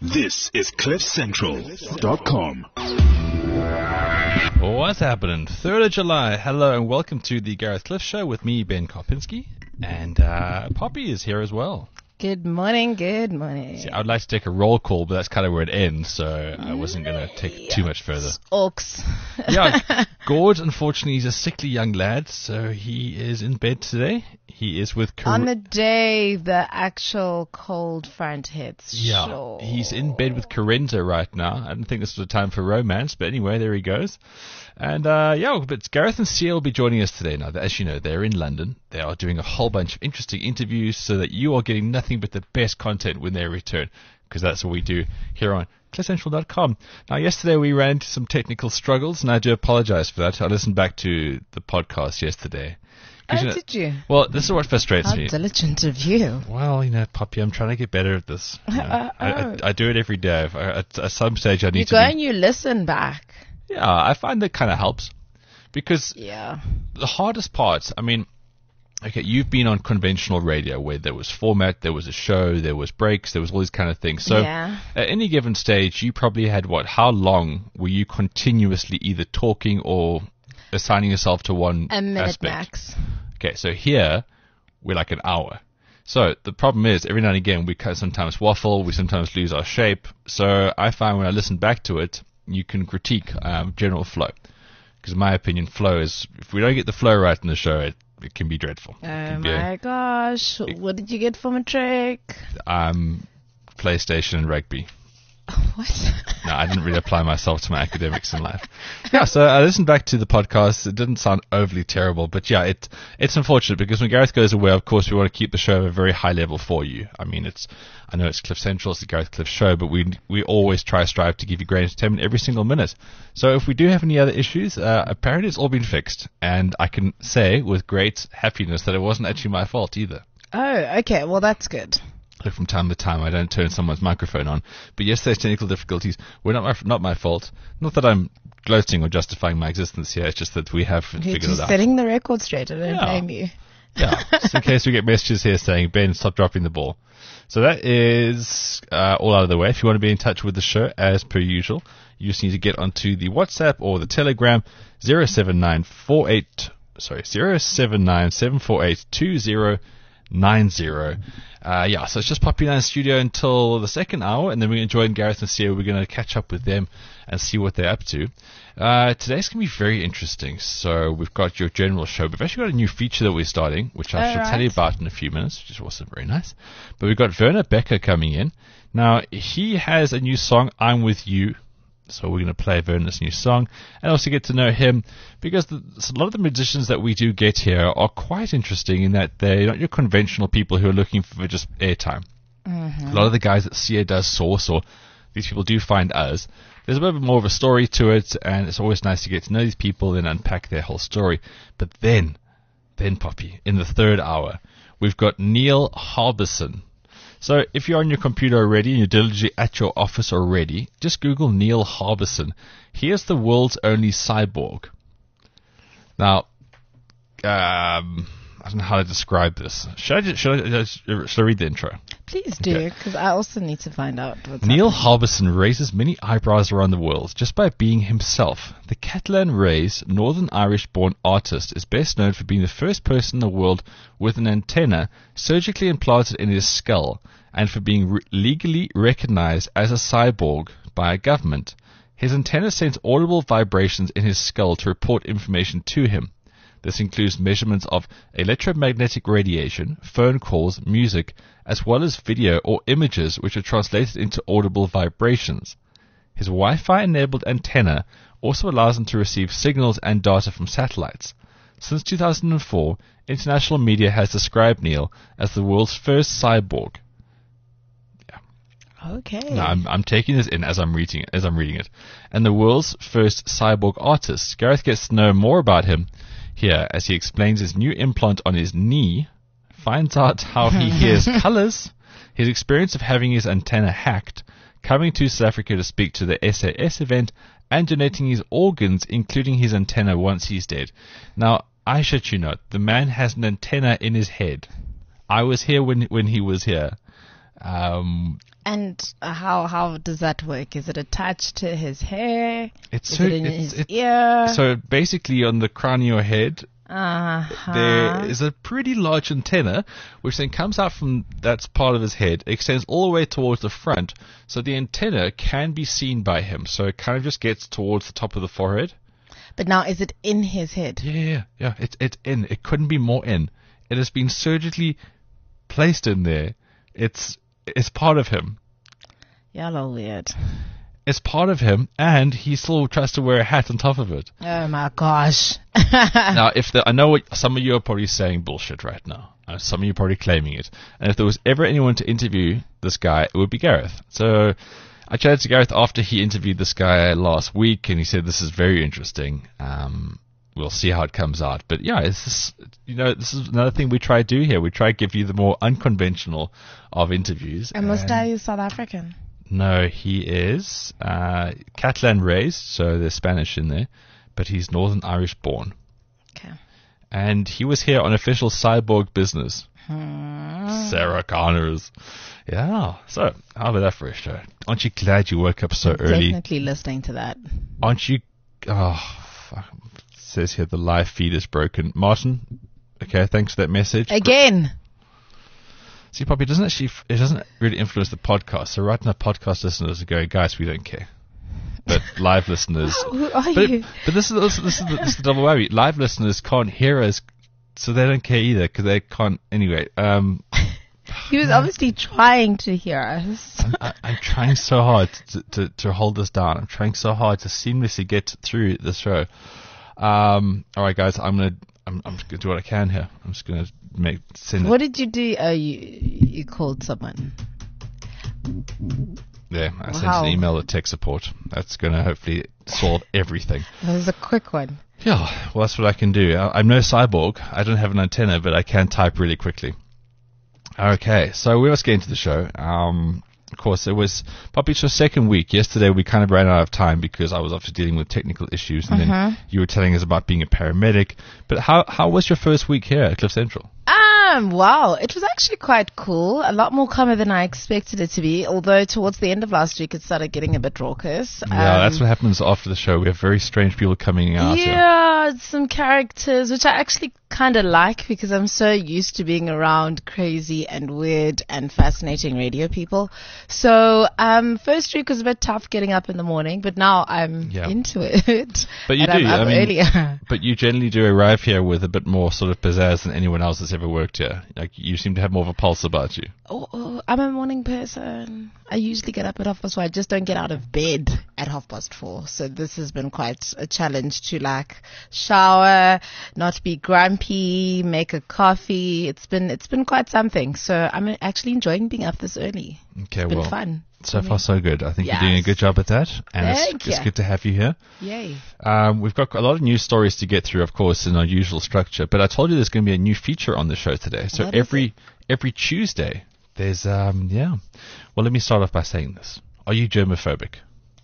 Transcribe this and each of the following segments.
This is CliffCentral.com. What's happening? 3rd of July. Hello and welcome to the Gareth Cliff Show with me, Ben Karpinski. And Poppy is here as well. Good morning, good morning. See, I would like to take a roll call, but that's kind of where it ends, so I wasn't going to take too much further. Orcs. Yeah, Gord, unfortunately, he's a sickly young lad, so he is in bed today. He is with... On the day the actual cold front hits. Yeah, sure. He's in bed with Corenza right now. I don't think this was a time for romance, but anyway, there he goes. And but Gareth and Sia will be joining us today. Now, as you know, they're in London. They are doing a whole bunch of interesting interviews so that you are getting nothing but the best content when they return, because that's what we do here on CliffCentral.com. Now, yesterday we ran into some technical struggles, and I do apologize for that. I listened back to the podcast yesterday. Oh, did you? Well, this is what frustrates me. How diligent of you. Well, Poppy, I'm trying to get better at this. I do it every day. At some stage, I need you go and you listen back. Yeah, I find that kind of helps. Because the hardest part, okay, you've been on conventional radio where there was format, there was a show, there was breaks, there was all these kind of things. So at any given stage, you probably had how long were you continuously either talking or assigning yourself to one a minute aspect? Max. Okay, so here, we're like an hour. So the problem is, every now and again, we sometimes waffle, we sometimes lose our shape. So I find when I listen back to it, you can critique general flow. Because in my opinion, flow is, if we don't get the flow right in the show, it can be dreadful. Oh my gosh, what did you get for matric? PlayStation and rugby. What? No, I didn't really apply myself to my academics in life. Yeah, so I listened back to the podcast. It didn't sound overly terrible, but yeah, it's unfortunate because when Gareth goes away, of course, we want to keep the show at a very high level for you. I know it's Cliff Central, it's the Gareth Cliff Show, but we always strive to give you great entertainment every single minute. So if we do have any other issues, apparently it's all been fixed, and I can say with great happiness that it wasn't actually my fault either. Oh, okay, well that's good. From time to time, I don't turn someone's microphone on. But yesterday's technical difficulties were not my fault. Not that I'm gloating or justifying my existence here. It's just that we have figured it out. You're setting the record straight. I don't blame you. Yeah, just in case we get messages here saying, Ben, stop dropping the ball. So that is all out of the way. If you want to be in touch with the show, as per usual, you just need to get onto the WhatsApp or the Telegram, 079-748-2090. So it's just Poppy in the studio until the second hour, and then we're going to join Gareth and Sia. We're going to catch up with them and see what they're up to. Today's going to be very interesting. So we've got your general show. We've actually got a new feature that we're starting, which I shall tell you about in a few minutes, which is also very nice. But we've got Werner Becker coming in. Now, he has a new song, I'm With You. So we're going to play Werner's new song and also get to know him, because a lot of the musicians that we do get here are quite interesting in that they're not your conventional people who are looking for just airtime. Mm-hmm. A lot of the guys that Sia does source, or these people do find us, there's a bit more of a story to it, and it's always nice to get to know these people and unpack their whole story. But then Poppy, in the third hour, we've got Neil Harbisson. So if you're on your computer already and you're diligently at your office already, just Google Neil Harbisson. He is the world's only cyborg. Now, I don't know how to describe this. Should I read the intro? Please do, because I also need to find out what's Neil happening. Harbisson raises many eyebrows around the world just by being himself. The Catalan-raised Northern Irish-born artist is best known for being the first person in the world with an antenna surgically implanted in his skull, and for being legally recognized as a cyborg by a government. His antenna sends audible vibrations in his skull to report information to him. This includes measurements of electromagnetic radiation, phone calls, music, as well as video or images which are translated into audible vibrations. His Wi-Fi-enabled antenna also allows him to receive signals and data from satellites. Since 2004, international media has described Neil as the world's first cyborg. Okay. Now, I'm taking this in as I'm reading it. And the world's first cyborg artist. Gareth gets to know more about him here as he explains his new implant on his knee, finds out how he hears colors, his experience of having his antenna hacked, coming to South Africa to speak to the SAS event, and donating his organs, including his antenna, once he's dead. Now, I shit you not, the man has an antenna in his head. I was here when he was here. And how does that work? Is it attached to his hair? Is it in his ear? So basically on the crown of your head, Uh-huh. there is a pretty large antenna, which then comes out from that part of his head, extends all the way towards the front, so the antenna can be seen by him. So it kind of just gets towards the top of the forehead. But now, is it in his head? Yeah. It's in. It couldn't be more in. It has been surgically placed in there. It's part of him. Y'all are weird. It's part of him, and he still tries to wear a hat on top of it. Oh my gosh. Now, I know what some of you are probably saying bullshit right now. Some of you are probably claiming it. And if there was ever anyone to interview this guy, it would be Gareth. So I chatted to Gareth after he interviewed this guy last week, and he said this is very interesting. We'll see how it comes out. But yeah, this is another thing we try to do here. We try to give you the more unconventional of interviews. And this guy is South African. No, he is Catalan raised, so there's Spanish in there, but he's Northern Irish born. Okay. And he was here on official Cyborg business. Sarah Connors. Yeah. So, how about that for a show? Aren't you glad you woke up so early? Definitely listening to that. Aren't you? Oh, fuck. It says here the live feed is broken. Martin, okay, thanks for that message. Again. See, Poppy, it doesn't really influence the podcast. So right now, podcast listeners are going, guys, we don't care. But live listeners, Who are you? But this is the double whammy. Live listeners can't hear us, so they don't care either because they can't anyway. He was obviously trying to hear us. I'm trying so hard to hold this down. I'm trying so hard to seamlessly get through the show. All right, guys, I'm just gonna do what I can here. I'm just gonna send it. What did you do? Oh, you called someone. Yeah, I sent an email to tech support. That's gonna hopefully solve everything. That was a quick one. Yeah, well, that's what I can do. I'm no cyborg. I don't have an antenna, but I can type really quickly. Okay, so we must get into the show. Of course, it was Poppy's second week. Yesterday, we kind of ran out of time because I was obviously dealing with technical issues, and then you were telling us about being a paramedic. But how was your first week here at Cliff Central? Wow, it was actually quite cool. A lot more calmer than I expected it to be, although towards the end of last week it started getting a bit raucous. Yeah, that's what happens after the show. We have very strange people coming out. Yeah, some characters, which I actually kind of like because I'm so used to being around crazy and weird and fascinating radio people. So, first week was a bit tough getting up in the morning, but now I'm into it. But you and do, I'm up earlier. But you generally do arrive here with a bit more sort of pizzazz than anyone else that's ever worked here. Like, you seem to have more of a pulse about you. Oh, I'm a morning person. I usually get up at 4:30. I just don't get out of bed at 4:30. So this has been quite a challenge to like shower, not be grumpy, make a coffee. It's been quite something. So I'm actually enjoying being up this early. Okay, it's been fun. So far, so good. I think you're doing a good job at that. And it's good to have you here. Yay. We've got a lot of news stories to get through, of course, in our usual structure. But I told you there's going to be a new feature on the show today. So every Tuesday, there's, Well, let me start off by saying this. Are you germophobic?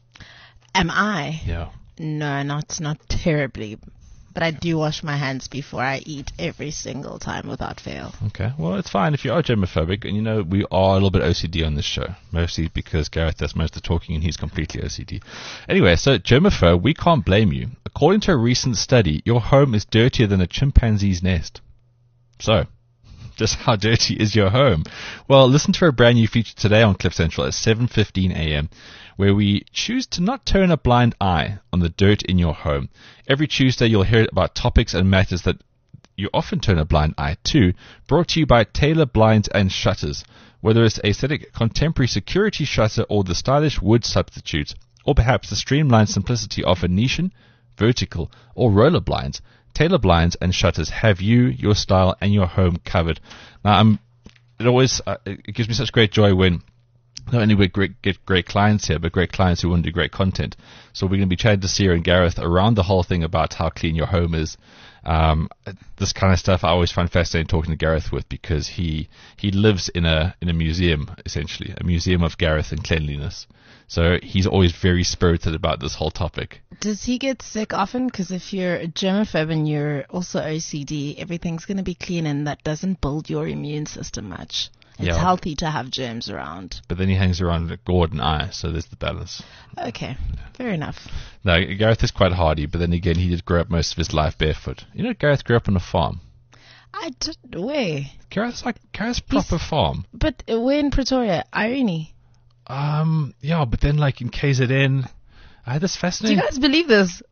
Am I? Yeah. No, not terribly. But I do wash my hands before I eat every single time without fail. Okay, well, it's fine if you are germophobic. And, we are a little bit OCD on this show. Mostly because Gareth does most of the talking and he's completely OCD. Anyway, so germaphobe, we can't blame you. According to a recent study, your home is dirtier than a chimpanzee's nest. So, just how dirty is your home? Well, listen to a brand new feature today on Cliff Central at 7:15 a.m., where we choose to not turn a blind eye on the dirt in your home. Every Tuesday, you'll hear about topics and matters that you often turn a blind eye to, brought to you by Taylor Blinds and Shutters. Whether it's aesthetic contemporary security shutter or the stylish wood substitute, or perhaps the streamlined simplicity of Venetian, vertical, or roller blinds, Taylor Blinds and Shutters have you, your style, and your home covered. Now, it gives me such great joy when not only we get great clients here, but great clients who want to do great content. So we're going to be chatting to Sarah and Gareth around the whole thing about how clean your home is. This kind of stuff I always find fascinating talking to Gareth with because he lives in a museum, essentially, a museum of Gareth and cleanliness. So he's always very spirited about this whole topic. Does he get sick often? Because if you're a germaphobe and you're also OCD, everything's going to be clean and that doesn't build your immune system much. It's Yeah. healthy to have germs around. But then he hangs around with Gord and I, so there's the balance. Okay, fair enough. No, Gareth is quite hardy, but then again, he did grow up most of his life barefoot. You know, Gareth grew up on a farm. I don't, where? Gareth's proper farm. But we're in Pretoria, Irene. Yeah, but then like in KZN, I had this Do fascinating. you guys believe this?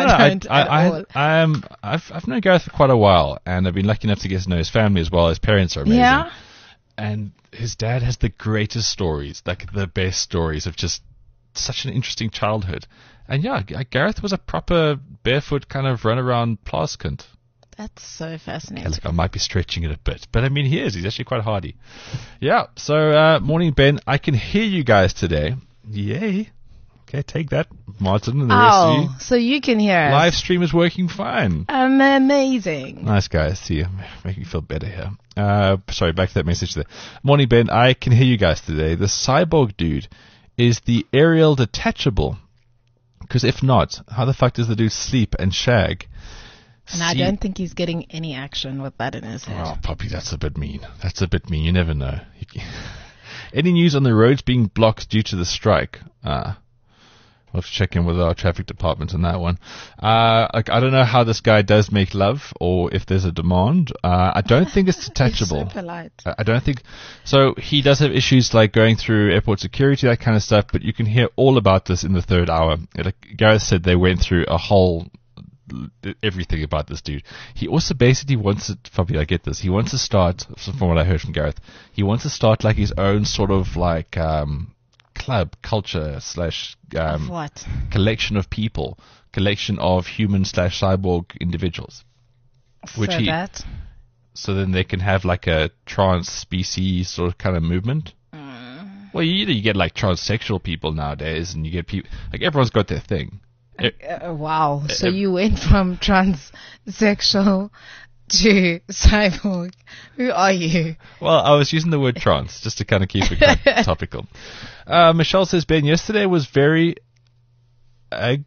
I've known Gareth for quite a while, and I've been lucky enough to get to know his family as well. His parents are amazing. Yeah. And his dad has the greatest stories, like the best stories of just such an interesting childhood. And yeah, Gareth was a proper barefoot kind of run around Plaaskind. That's so fascinating. Yeah, look, I might be stretching it a bit, but I mean, he is. He's actually quite hardy. Yeah. So, morning, Ben. I can hear you guys today. Yay. Okay, take that, Martin, and the rest of you. So you can hear us. Live stream is working fine. Amazing. Nice, guys. See you. Make me feel better here. Sorry, back to that message there. Morning, Ben. I can hear you guys today. The cyborg dude is the aerial detachable. Because if not, how the fuck does the dude sleep and shag? And I don't think he's getting any action with that in his head. Oh, Poppy, that's a bit mean. That's a bit mean. You never know. Any news on the roads being blocked due to the strike? We'll have to check in with our traffic department on that one. I don't know how this guy does make love or if there's a demand. I don't think it's detachable. You're so polite. I don't think so. He does have issues like going through airport security, that kind of stuff, but you can hear all about this in the third hour. Like Gareth said, they went through a whole everything about this dude. He also basically wants to, probably I get this, he wants to start, from what I heard from Gareth, he wants to start like his own sort of like club culture slash What? collection of people, collection of human slash cyborg individuals. Which so then they can have like a trans species sort of kind of movement. Well, you get like transsexual people nowadays, and you get people, like everyone's got their thing. Wow. So you went from transsexual to cyborg. Who are you? Well, I was using the word trans just to kind of keep it topical. Michelle says, Ben, yesterday was very Okay,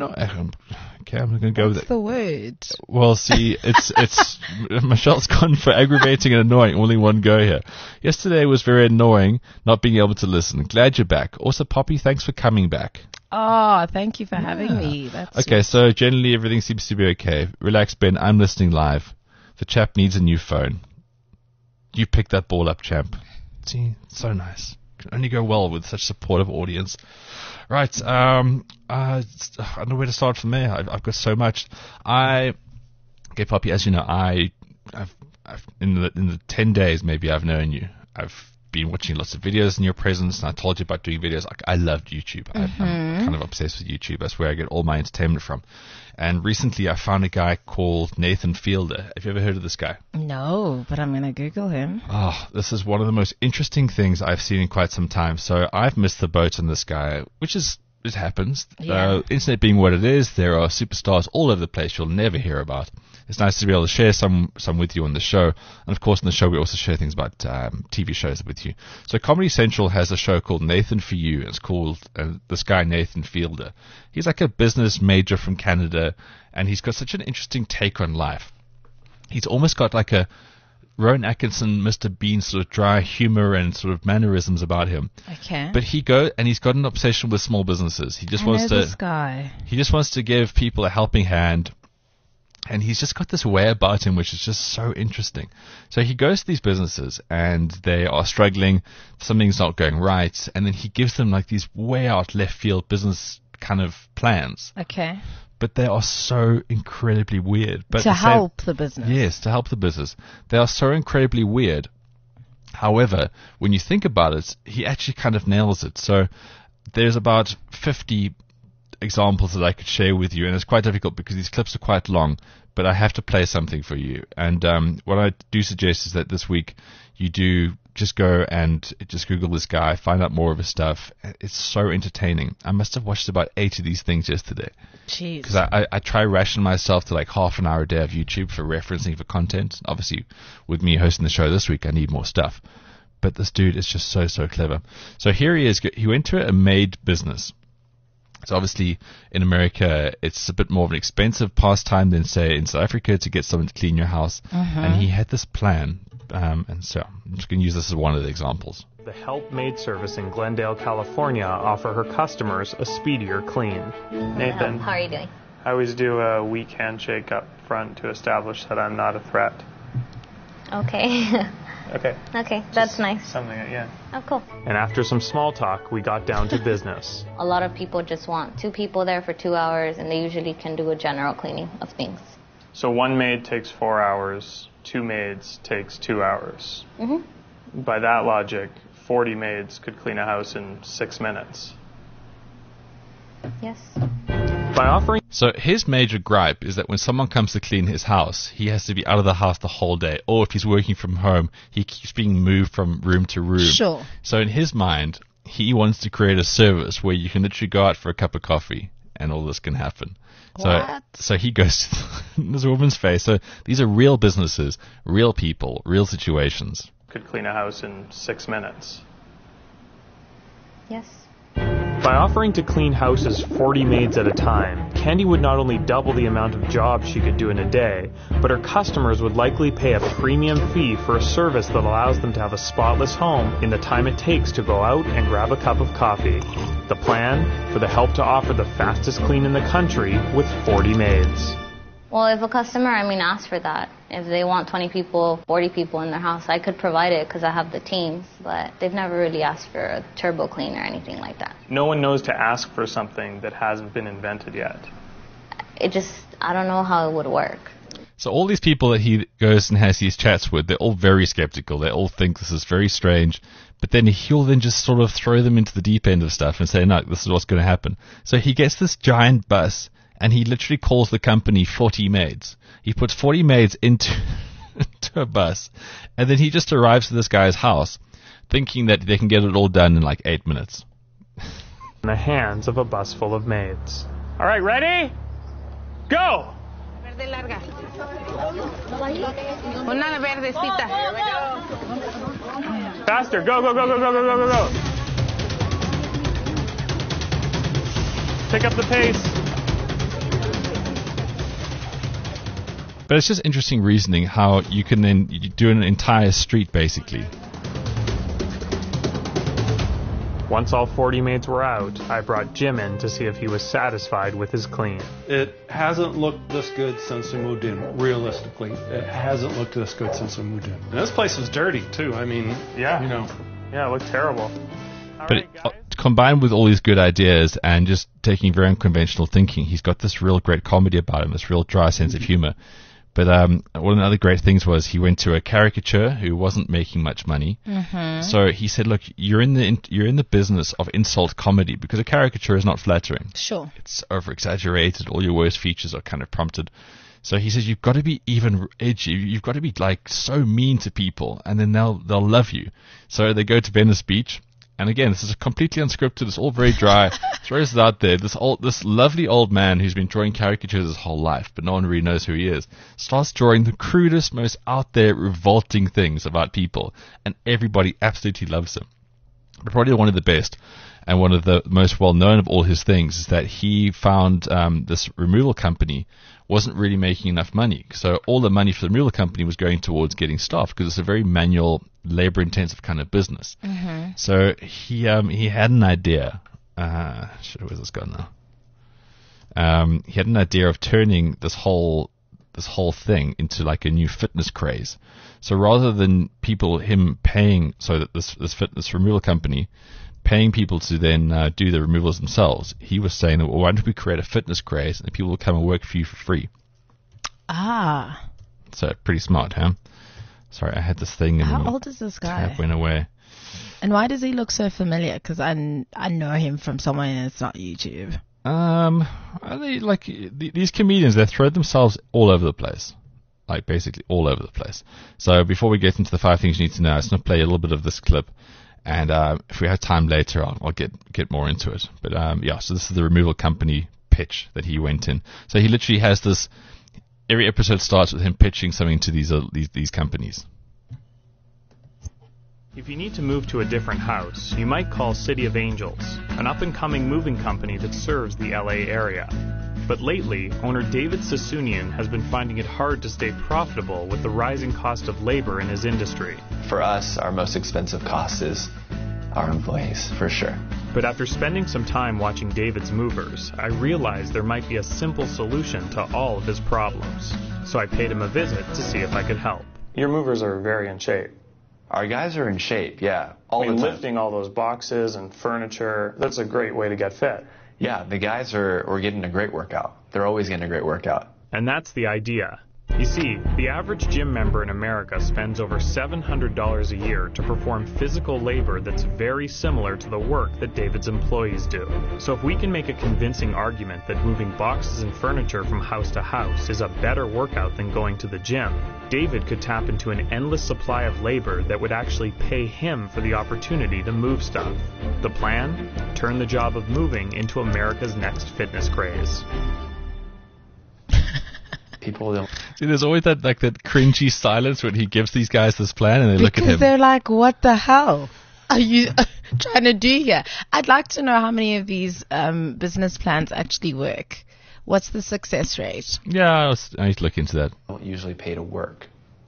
I'm going to go with it. What's the word? Well, see, it's Michelle's gone for aggravating and annoying. Only one go here. Yesterday was very annoying not being able to listen. Glad you're back. Also, Poppy, thanks for coming back. Oh, thank you for having me. That's okay, so generally everything seems to be okay. Relax, Ben. I'm listening live. The chap needs a new phone. You picked that ball up, champ. See, so nice. Can only go well with such supportive audience. Right, I don't know where to start from there. I've got so much. Okay, Poppy, as you know, I've in the 10 days maybe I've known you, I've been watching lots of videos in your presence, and I told you about doing videos. I loved YouTube. I'm kind of obsessed with YouTube. That's where I get all my entertainment from. And recently I found a guy called Nathan Fielder. Have you ever heard of this guy? No, but I'm going to Google him. Oh, this is one of the most interesting things I've seen in quite some time. So I've missed the boat on this guy, which is, it happens. Yeah. Internet being what it is, there are superstars all over the place you'll never hear about. It's nice to be able to share some with you on the show. And of course, on the show, we also share things about TV shows with you. So Comedy Central has a show called Nathan For You. It's called this guy, Nathan Fielder. He's like a business major from Canada, and he's got such an interesting take on life. He's almost got like a Rowan Atkinson, Mr. Bean sort of dry humor and sort of mannerisms about him. Okay. But he's got an obsession with small businesses. He just wants to give people a helping hand. And he's just got this way about him which is just so interesting. So he goes to these businesses and they are struggling, something's not going right, and then he gives them like these way out left field business kind of plans. Okay. But they are so incredibly weird. But to help the business. Yes, to help the business. They are so incredibly weird. However, when you think about it, he actually kind of nails it. So there's about 50 examples that I could share with you, and it's quite difficult because these clips are quite long, but I have to play something for you. And what I do suggest is that this week you do just go and just Google this guy, find out more of his stuff. It's so entertaining. I must have watched about 8 of these things yesterday. Jeez. Because I try ration myself to like half an hour a day of YouTube for referencing for content. Obviously, with me hosting the show this week, I need more stuff. But this dude is just so clever. So here he is. He went to a maid business. So obviously in America, it's a bit more of an expensive pastime than say in South Africa to get someone to clean your house. And he had this plan And so I'm just going to use this as one of the examples. The Help Maid service in Glendale, California offer her customers a speedier clean. Nathan, How are you doing? I always do a weak handshake up front to establish that I'm not a threat. Okay. Okay. Okay, that's nice. Something, yeah. Oh, cool. And after some small talk, we got down to business. A lot of people just want 2 people there for 2 hours, and they usually can do a general cleaning of things. So 1 maid takes 4 hours, 2 maids takes 2 hours. Mm-hmm. By that logic, 40 maids could clean a house in 6 minutes. Yes. By offering... So his major gripe is that when someone comes to clean his house, he has to be out of the house the whole day. Or if he's working from home, he keeps being moved from room to room. Sure. So in his mind, he wants to create a service where you can literally go out for a cup of coffee and all this can happen. What? So he goes to this woman's face. So these are real businesses, real people, real situations. Could clean a house in 6 minutes. Yes. By offering to clean houses 40 maids at a time, Candy would not only double the amount of jobs she could do in a day, but her customers would likely pay a premium fee for a service that allows them to have a spotless home in the time it takes to go out and grab a cup of coffee. The plan? For the Help to offer the fastest clean in the country with 40 maids. Well, if a customer, asks for that, if they want 20 people, 40 people in their house, I could provide it because I have the teams, but they've never really asked for a turbo clean or anything like that. No one knows to ask for something that hasn't been invented yet. I don't know how it would work. So all these people that he goes and has these chats with, they're all very skeptical. They all think this is very strange. But then he'll then just sort of throw them into the deep end of stuff and say, no, this is what's going to happen. So he gets this giant bus, and he literally calls the company 40 maids. He puts 40 maids into a bus, and then he just arrives to this guy's house thinking that they can get it all done in like 8 minutes. In the hands of a bus full of maids. All right, ready? Go! Verde larga. Una verdecita. Faster, go, go, go, go, go, go, go, go, go. Pick up the pace. But it's just interesting reasoning how you can then do an entire street basically. Once all 40 maids were out, I brought Jim in to see if he was satisfied with his clean. It hasn't looked this good since we moved in, realistically. It hasn't looked this good since we moved in. And this place is dirty, too. Yeah, it looked terrible. But combined with all these good ideas and just taking very unconventional thinking, he's got this real great comedy about him, this real dry sense of humor. But one of the other great things was he went to a caricature who wasn't making much money. Mm-hmm. So he said, "Look, you're in the business of insult comedy because a caricature is not flattering. Sure, it's over exaggerated. All your worst features are kind of prompted." So he says, "You've got to be even edgy. You've got to be like so mean to people, and then they'll love you." So they go to Venice Beach. And again, this is completely unscripted. It's all very dry. Throws it out there. This lovely old man who's been drawing caricatures his whole life, but no one really knows who he is, starts drawing the crudest, most out there, revolting things about people, and everybody absolutely loves him. But probably one of the best, and one of the most well known of all his things, is that he found this removal company wasn't really making enough money. So all the money for the removal company was going towards getting staff because it's a very manual, labor-intensive kind of business. Mm-hmm. So he had an idea. Where's this gone now? He had an idea of turning this whole thing into like a new fitness craze. So rather than him paying, so that this fitness removal company paying people to then do the removals themselves, he was saying that, well, why don't we create a fitness craze and people will come and work for you for free? Ah. So pretty smart, huh? Sorry, I had this thing. How old is this guy? Went away. And why does he look so familiar? Because I know him from somewhere and it's not YouTube. Are they like these comedians? They throw themselves all over the place. Like basically all over the place. So before we get into the 5 things you need to know, I'm just going to play a little bit of this clip. And if we have time later on, I'll get more into it. But so this is the removal company pitch that he went in. So he literally has this. Every episode starts with him pitching something to these companies. If you need to move to a different house, you might call City of Angels, an up-and-coming moving company that serves the LA area. But lately, owner David Sasunian has been finding it hard to stay profitable with the rising cost of labor in his industry. For us, our most expensive cost is our employees, for sure. But after spending some time watching David's movers, I realized there might be a simple solution to all of his problems. So I paid him a visit to see if I could help. Your movers are very in shape. Our guys are in shape, yeah, all the time. Lifting all those boxes and furniture, that's a great way to get fit. Yeah, the guys are getting a great workout. They're always getting a great workout. And that's the idea. You see, the average gym member in America spends over $700 a year to perform physical labor that's very similar to the work that David's employees do. So if we can make a convincing argument that moving boxes and furniture from house to house is a better workout than going to the gym, David could tap into an endless supply of labor that would actually pay him for the opportunity to move stuff. The plan? Turn the job of moving into America's next fitness craze. People don't. See, there's always that cringy silence when he gives these guys this plan and they look at him. Because they're like, what the hell are you trying to do here? I'd like to know how many of these business plans actually work. What's the success rate? Yeah, I need to look into that. Don't usually pay to work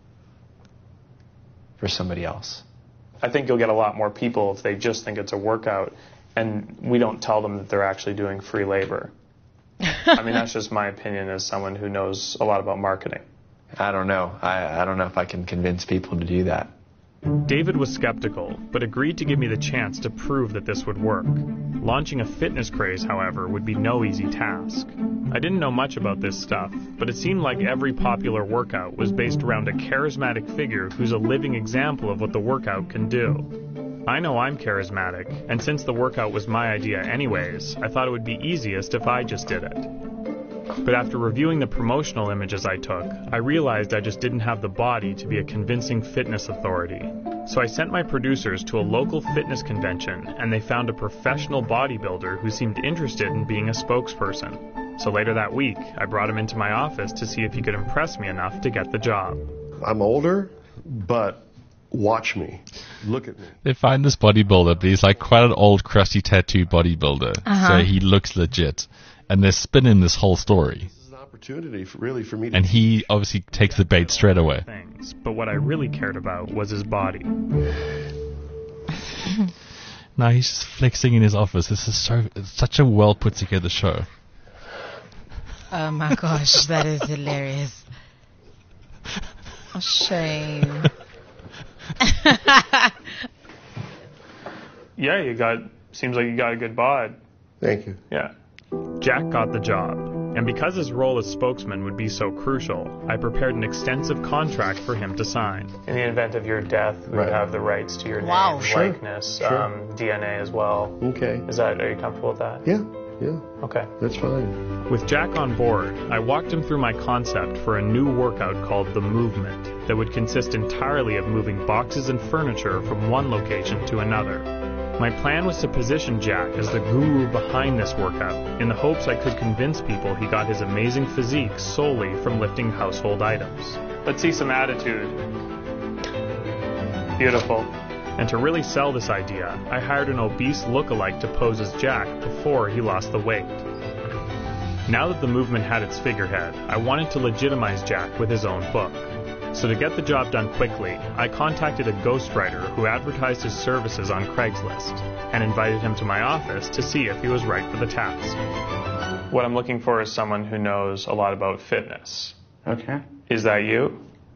for somebody else. I think you'll get a lot more people if they just think it's a workout and we don't tell them that they're actually doing free labor. I mean, that's just my opinion as someone who knows a lot about marketing. I don't know. I don't know if I can convince people to do that. David was skeptical, but agreed to give me the chance to prove that this would work. Launching a fitness craze, however, would be no easy task. I didn't know much about this stuff, but it seemed like every popular workout was based around a charismatic figure who's a living example of what the workout can do. I know I'm charismatic, and since the workout was my idea anyways, I thought it would be easiest if I just did it. But after reviewing the promotional images I took, I realized I just didn't have the body to be a convincing fitness authority. So I sent my producers to a local fitness convention, and they found a professional bodybuilder who seemed interested in being a spokesperson. So later that week, I brought him into my office to see if he could impress me enough to get the job. I'm older, but watch me. Look at me. They find this bodybuilder, but he's like quite an old, crusty tattoo bodybuilder. So he looks legit. And they're spinning this whole story. This is an opportunity for me to... And he obviously takes the bait straight away. Things, but what I really cared about was his body. No, he's just flexing in his office. This is it's such a well put together show. Oh my gosh, that is hilarious. Oh, shame. Yeah, seems like you got a good bod. Thank you. Yeah. Jack got the job, and because his role as spokesman would be so crucial, I prepared an extensive contract for him to sign. In the event of your death, we would have the rights to your name, likeness, DNA as well. Okay. Are you comfortable with that? Yeah. Okay. That's fine. With Jack on board, I walked him through my concept for a new workout called The Movement that would consist entirely of moving boxes and furniture from one location to another. My plan was to position Jack as the guru behind this workout in the hopes I could convince people he got his amazing physique solely from lifting household items. Let's see some attitude. Beautiful. And to really sell this idea, I hired an obese lookalike to pose as Jack before he lost the weight. Now that the movement had its figurehead, I wanted to legitimize Jack with his own book. So to get the job done quickly, I contacted a ghostwriter who advertised his services on Craigslist and invited him to my office to see if he was right for the task. What I'm looking for is someone who knows a lot about fitness. Okay. Is that you?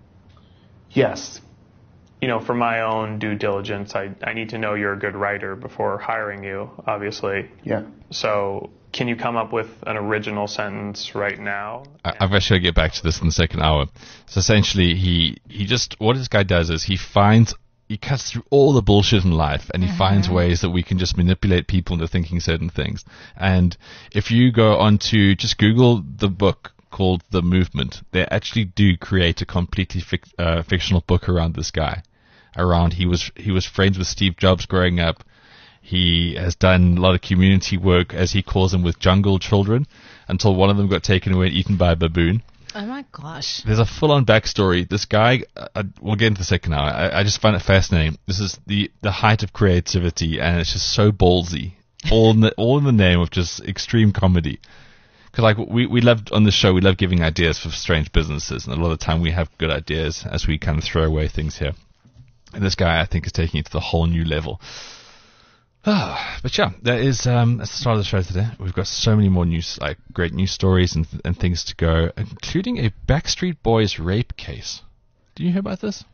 Yes. For my own due diligence, I need to know you're a good writer before hiring you, obviously. Yeah. So can you come up with an original sentence right now? I've actually got to get back to this in the second hour. So essentially, he just, what this guy does is he cuts through all the bullshit in life and he finds ways that we can just manipulate people into thinking certain things. And if you go onto, just Google the book called The Movement, they actually do create a completely fictional book around this guy. He was friends with Steve Jobs growing up. He has done a lot of community work, as he calls them, with jungle children, until one of them got taken away and eaten by a baboon. Oh my gosh. There's a full-on backstory. This guy, we'll get into the second hour. I just find it fascinating. This is the height of creativity, and it's just so ballsy. All in the name of just extreme comedy. Because like we love on the show, we love giving ideas for strange businesses, and a lot of the time we have good ideas as we kind of throw away things here. And this guy, I think, is taking it to the whole new level. But yeah, that is that's the start of the show today. We've got so many more news, like great news stories and things to go, including a Backstreet Boys rape case. Do you hear about this?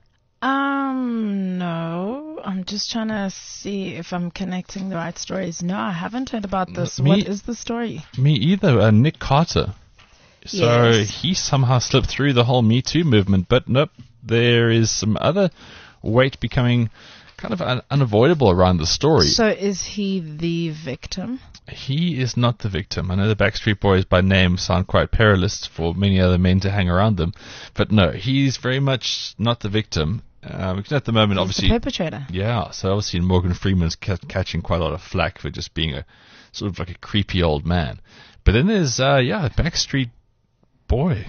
No. I'm just trying to see if I'm connecting the right stories. No, I haven't heard about this. What is the story? Me either. Nick Carter. So he somehow slipped through the whole Me Too movement, but nope, there is some other weight becoming kind of unavoidable around the story. So is he the victim? He is not the victim. I know the Backstreet Boys by name sound quite perilous for many other men to hang around them, but no, he's very much not the victim. Because at the moment, He's obviously, the perpetrator. Yeah, so obviously Morgan Freeman's catching quite a lot of flack for just being a sort of like a creepy old man. But then there's a Backstreet Boy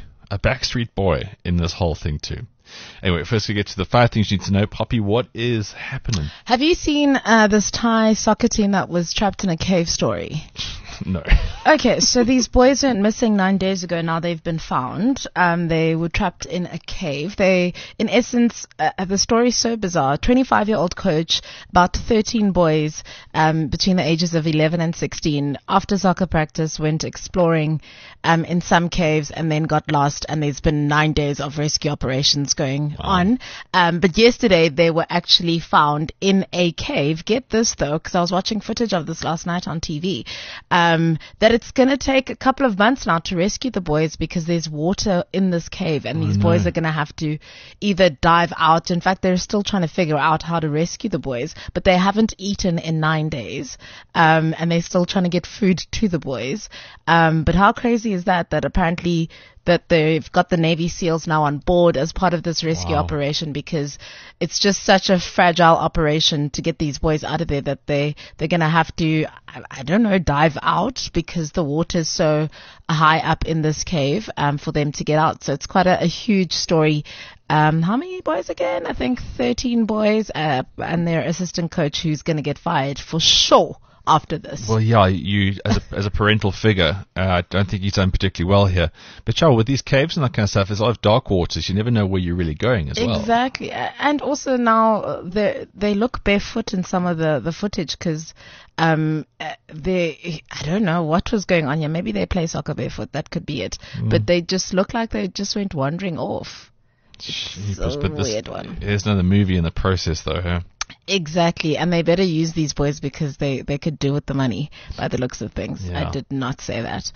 in this whole thing too. Anyway, first we get to the 5 things you need to know. Poppy, what is happening? Have you seen this Thai soccer team that was trapped in a cave story? No. Okay, so these boys went missing 9 days ago. Now they've been found. They were trapped in a cave. They, in essence, the story's so bizarre. 25-year-old coach, about 13 boys between the ages of 11 and 16, after soccer practice, went exploring in some caves and then got lost. And there's been 9 days of rescue operations going on. But yesterday they were actually found in a cave. Get this though, because I was watching footage of this last night on TV. That it's going to take a couple of months now to rescue the boys because there's water in this cave and these boys are going to have to either dive out. In fact, they're still trying to figure out how to rescue the boys, but they haven't eaten in 9 days. And they're still trying to get food to the boys. But how crazy is that apparently that they've got the Navy SEALs now on board as part of this rescue operation, because it's just such a fragile operation to get these boys out of there that they're going to have to, I don't know, dive out because the water is so high up in this cave for them to get out. So it's quite a huge story. How many boys again? I think 13 boys and their assistant coach who's going to get fired for sure after this. Well, yeah, you as a parental figure, I don't think you've done particularly well here. But Charles, with these caves and that kind of stuff, there's a lot of dark waters. You never know where you're really going as well. Exactly. And also now they look barefoot in some of the footage because I don't know what was going on here. Maybe they play soccer barefoot. That could be it. But they just look like they just went wandering off. It's a weird one. There's another movie in the process though, huh? Exactly, and they better use these boys because they could do with the money by the looks of things. Yeah. I did not say that.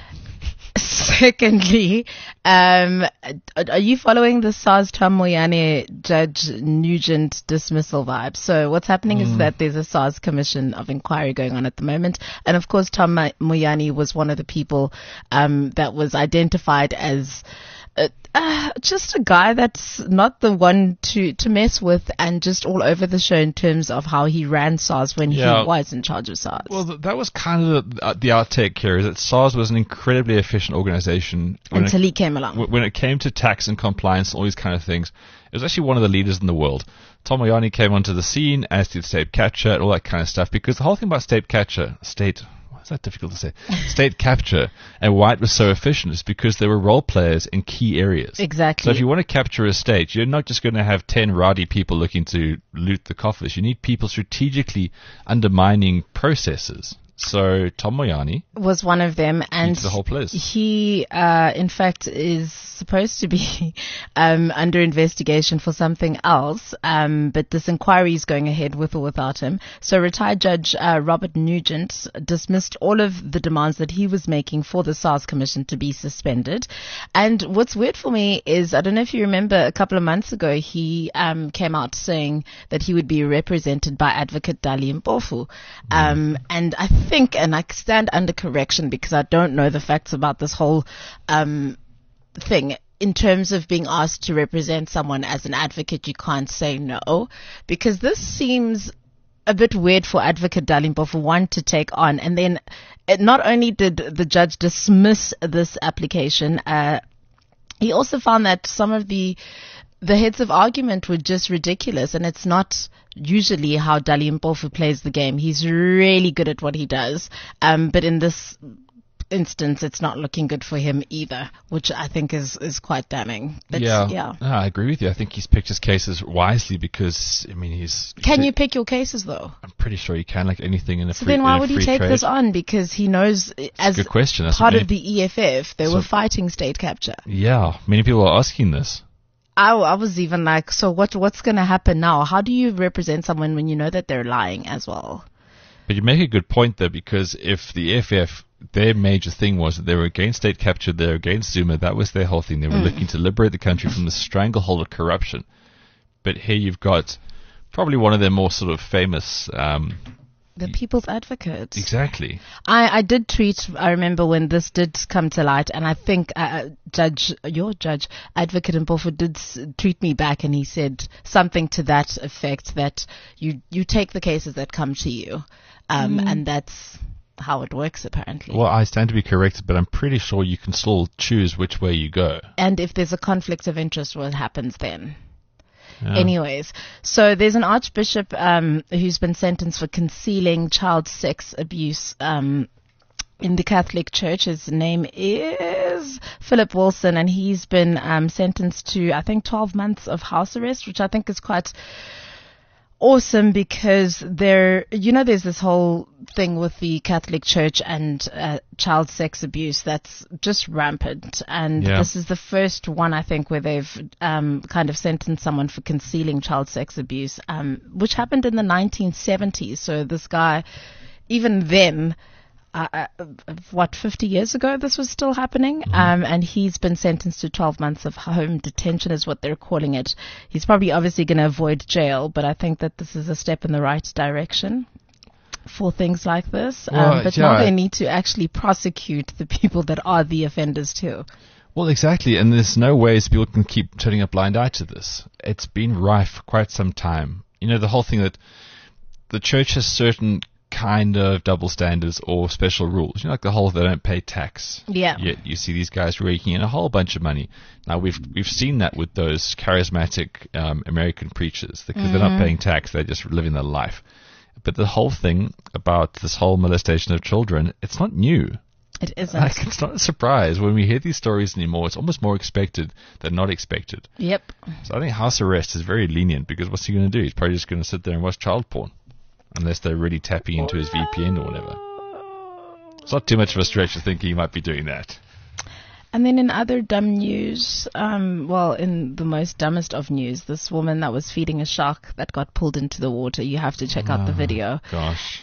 Secondly, are you following the SARS Tom Moyane Judge Nugent dismissal vibe? So what's happening is that there's a SARS commission of inquiry going on at the moment. And of course, Tom Moyane was one of the people that was identified as just a guy that's not the one to mess with and just all over the show in terms of how he ran SARS when he was in charge of SARS. Well, that was kind of the outtake here, is that SARS was an incredibly efficient organization. Until he came along. When it came to tax and compliance and all these kind of things, it was actually one of the leaders in the world. Tom Moyane came onto the scene, as did State Capture and all that kind of stuff, because the whole thing about State Capture, is that difficult to say? State capture and why it was so efficient is because there were role players in key areas. Exactly. So if you want to capture a state, you're not just going to have 10 rowdy people looking to loot the coffers. You need people strategically undermining processes. So Tom Moyane was one of them, and the whole place. He, in fact, is supposed to be under investigation for something else, but this inquiry is going ahead with or without him. So retired Judge Robert Nugent dismissed all of the demands that he was making for the SARS Commission to be suspended. And what's weird for me is, I don't know if you remember, a couple of months ago, he came out saying that he would be represented by advocate Dali Mpofu. And I think, and I stand under correction because I don't know the facts about this whole thing. In terms of being asked to represent someone as an advocate, you can't say no, because this seems a bit weird for advocate Dali Mpofu one to take on. And then not only did the judge dismiss this application, he also found that some of the heads of argument were just ridiculous, and it's not usually how Dali Mpofu plays the game. He's really good at what he does. But in this instance, it's not looking good for him either, which I think is quite damning. But No, I agree with you. I think he's picked his cases wisely because, I mean, Can you pick your cases though? I'm pretty sure you can, like anything in a So free then why in a would he free take trade. this on? Because he knows as Good question. That's part what of the EFF, they were fighting state capture. Yeah, many people are asking this. I was even like, so what's going to happen now? How do you represent someone when you know that they're lying as well? But you make a good point there, because if the EFF, their major thing was that they were against state capture, they were against Zuma, that was their whole thing. They were looking to liberate the country from the stranglehold of corruption. But here you've got probably one of their more sort of famous... the People's Advocates. Exactly. I did tweet, I remember when this did come to light, and I think your judge, Advocate Mpofu, did tweet me back, and he said something to that effect, that you take the cases that come to you, and that's how it works apparently. Well, I stand to be corrected, but I'm pretty sure you can still choose which way you go. And if there's a conflict of interest, what happens then? Yeah. Anyways, so there's an archbishop who's been sentenced for concealing child sex abuse in the Catholic Church. His name is Philip Wilson, and he's been sentenced to, I think, 12 months of house arrest, which I think is quite awesome, because there's this whole thing with the Catholic Church and child sex abuse that's just rampant, and this is the first one, I think, where they've kind of sentenced someone for concealing child sex abuse, which happened in the 1970s. So this guy, even then, 50 years ago this was still happening, and he's been sentenced to 12 months of home detention is what they're calling it. He's probably obviously going to avoid jail, but I think that this is a step in the right direction for things like this. But now they need to actually prosecute the people that are the offenders too. Well, exactly, and there's no ways people can keep turning a blind eye to this. It's been rife for quite some time. You know, the whole thing that the church has certain kind of double standards or special rules. You know, like the whole they don't pay tax. Yeah. Yet you see these guys raking in a whole bunch of money. Now we've seen that with those charismatic American preachers, because they're not paying tax, they're just living their life. But the whole thing about this whole molestation of children, it's not new. It isn't. Like, it's not a surprise when we hear these stories anymore. It's almost more expected than not expected. Yep. So I think house arrest is very lenient, because what's he going to do? He's probably just going to sit there and watch child porn. Unless they're really tapping into his VPN or whatever. It's not too much of a stretch to think he might be doing that. And then in other dumb news, in the most dumbest of news, this woman that was feeding a shark that got pulled into the water. You have to check out the video. Gosh.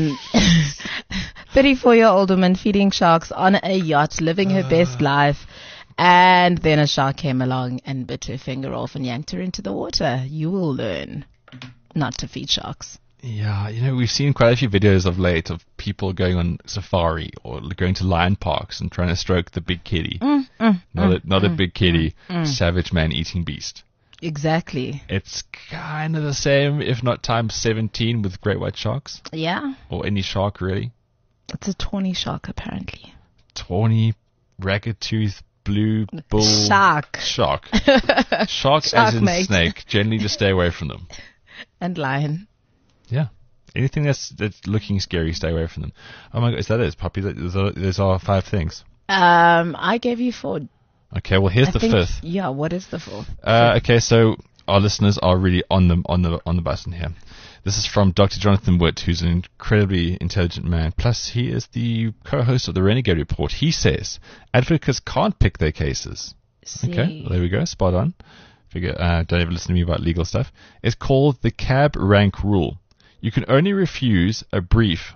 34-year-old woman feeding sharks on a yacht, living her best life. And then a shark came along and bit her finger off and yanked her into the water. You will learn not to feed sharks. Yeah, you know, we've seen quite a few videos of late of people going on safari or going to lion parks and trying to stroke the big kitty. Not a big kitty, savage man eating beast. Exactly. It's kind of the same, if not times 17, with great white sharks. Yeah. Or any shark, really. It's a tawny shark, apparently. Tawny, ragged-tooth, blue bull... Shark. Shark Shark, as in mate. snake. Generally just stay away from them. And lion. Yeah. Anything that's looking scary, stay away from them. Oh my God, is that it, Poppy? Those are 5 things. I gave you 4. Okay, well here's the 5th. Yeah, what is the 4th? Okay, so our listeners are really on the button here. This is from Dr. Jonathan Witt, who's an incredibly intelligent man. Plus, he is the co-host of the Renegade Report. He says advocates can't pick their cases. See. Okay, well, there we go. Spot on. Figure. Don't ever listen to me about legal stuff. It's called the cab rank rule. You can only refuse a brief.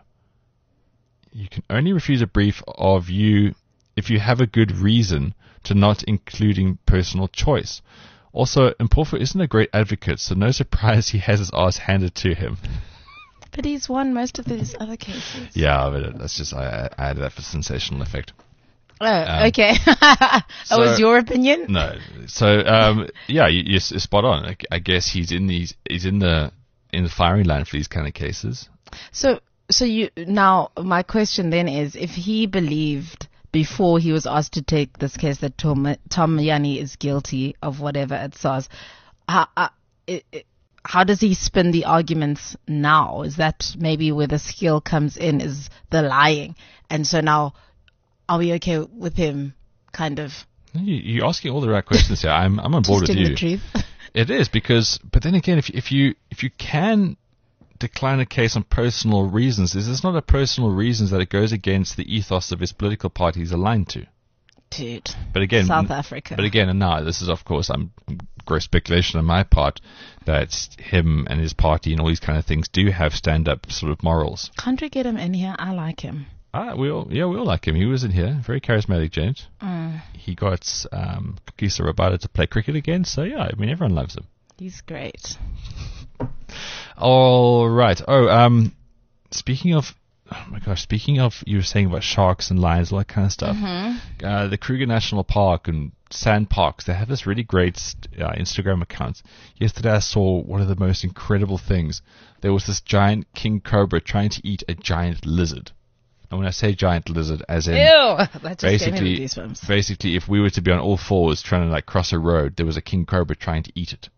Of you if you have a good reason to not including personal choice. Also, Mpofu isn't a great advocate, so no surprise he has his ass handed to him. But he's won most of these other cases. Yeah, but that's just, I added that for sensational effect. Oh, okay. That was your opinion? No. So, yeah, you're spot on. I guess he's in the firing line for these kind of cases. So now my question then is, if he believed before he was asked to take this case that Tom Mayani is guilty of whatever it says, how does he spin the arguments now? Is that maybe where the skill comes in, is the lying? And so now are we okay with him kind of You're asking all the right questions here. I'm on board with twisting you. the truth? It is because, but then again, if you can decline a case on personal reasons, is this not a personal reasons that it goes against the ethos of his political party he's aligned to? Dude. But again, South Africa. But again, and now this is of course gross speculation on my part that him and his party and all these kind of things do have stand-up sort of morals. Can't we get him in here? I like him. We all like him. He was in here, very charismatic, James. Mm. He got Kukisa Rabada to play cricket again, so yeah, I mean everyone loves him. He's great. All right. Speaking of you were saying about sharks and lions, all that kind of stuff. Mm-hmm. The Kruger National Park and Sand Parks, they have this really great Instagram account. Yesterday I saw one of the most incredible things. There was this giant king cobra trying to eat a giant lizard. And when I say giant lizard, as in Ew, that just gave me goosebumps. Basically, if we were to be on all fours trying to like cross a road, there was a king cobra trying to eat it.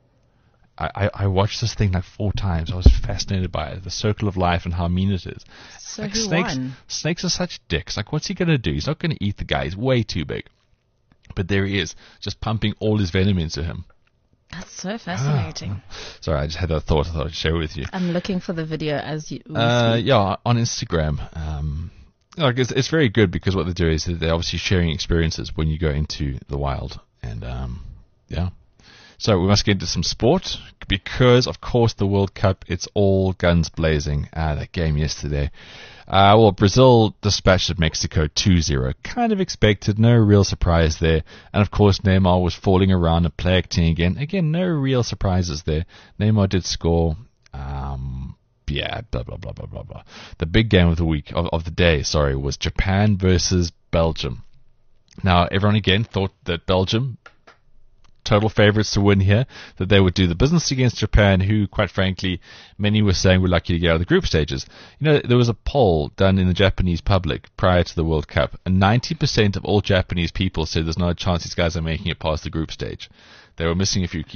I watched this thing like 4 times. I was fascinated by it. The circle of life and how mean it is. So like who won? Snakes are such dicks. Like, what's he going to do? He's not going to eat the guy. He's way too big. But there he is, just pumping all his venom into him. That's so fascinating. Sorry, I just had that thought. I thought I'd share it with you. I'm looking for the video as you speak. Yeah, on Instagram. Like it's very good because what they do is they're obviously sharing experiences when you go into the wild. And, yeah. So we must get into some sport because, of course, the World Cup, it's all guns blazing. That game yesterday. Well, Brazil dispatched Mexico 2-0. Kind of expected, no real surprise there. And, of course, Neymar was falling around and play acting again. Again, no real surprises there. Neymar did score. Yeah, blah, blah, blah, blah, blah, blah. The big game of the week, of the day, was Japan versus Belgium. Now, everyone again thought that Belgium, total favorites to win here, that they would do the business against Japan, who, quite frankly, many were saying were lucky to get out of the group stages. You know, there was a poll done in the Japanese public prior to the World Cup, and 90% of all Japanese people said there's no chance these guys are making it past the group stage. They were missing a few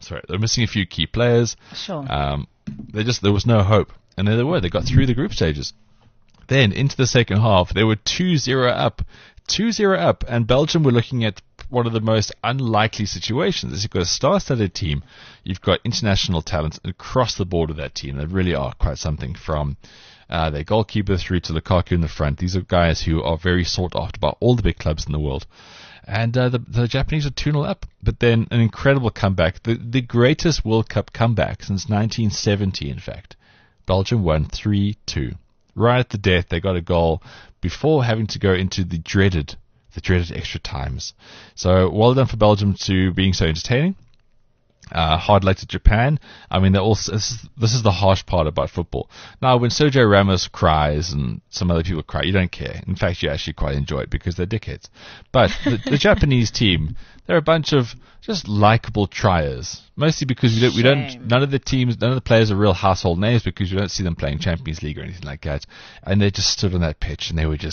key players. Sure. There was no hope. And there they were. They got through the group stages. Then, into the second half, they were 2-0 up. 2-0 up, and Belgium were looking at one of the most unlikely situations. You've got a star-studded team. You've got international talent across the board of that team. They really are quite something, from their goalkeeper through to Lukaku in the front. These are guys who are very sought after by all the big clubs in the world. And the Japanese are 2-0 up. But then an incredible comeback. The greatest World Cup comeback since 1970, in fact. Belgium won 3-2. Right at the death, they got a goal before having to go into the dreaded extra times. So well done for Belgium to being so entertaining. Hard luck to Japan. I mean, this is the harsh part about football. Now, when Sergio Ramos cries and some other people cry, you don't care. In fact, you actually quite enjoy it because they're dickheads. But the Japanese team, they're a bunch of just likable triers. Mostly because none of the players are real household names because you don't see them playing Champions League or anything like that. And they just stood on that pitch and they're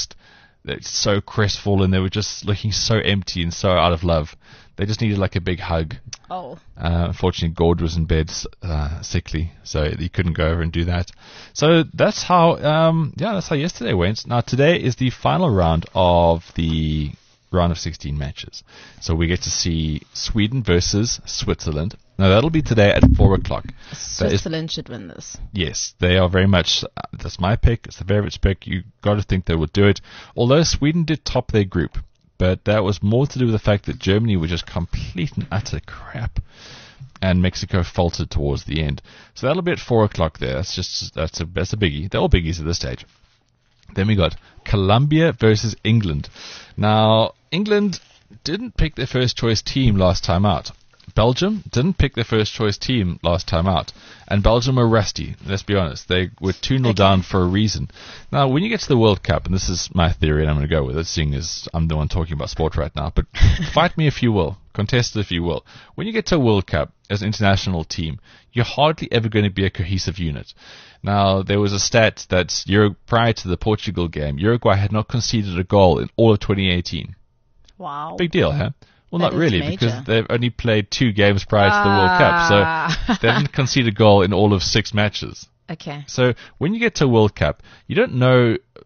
so crestfallen. They were just looking so empty and so out of love. They just needed like a big hug. Oh. Unfortunately, Gord was in bed sickly, so he couldn't go over and do that. So that's how yesterday went. Now today is the final round of the round of 16 matches. So we get to see Sweden versus Switzerland. Now that'll be today at 4:00. Switzerland should win this. Yes, they are very much. That's my pick. It's the favorites' pick. You got to think they will do it. Although Sweden did top their group. But that was more to do with the fact that Germany were just complete and utter crap, and Mexico faltered towards the end. So that'll be at 4:00 there. That's a biggie. They're all biggies at this stage. Then we got Colombia versus England. Now England didn't pick their first choice team last time out. Belgium didn't pick their first choice team last time out. And Belgium were rusty, let's be honest. They were 2-0 down for a reason. Now, when you get to the World Cup, and this is my theory and I'm going to go with it, seeing as I'm the one talking about sport right now, but fight me if you will, contest it if you will. When you get to a World Cup as an international team, you're hardly ever going to be a cohesive unit. Now, there was a stat that prior to the Portugal game, Uruguay had not conceded a goal in all of 2018. Wow. Big deal, huh? Well, That not really, is major. because they've only played 2 games prior to the World Cup, so they didn't concede a goal in all of 6 matches. Okay. So when you get to a World Cup, you don't know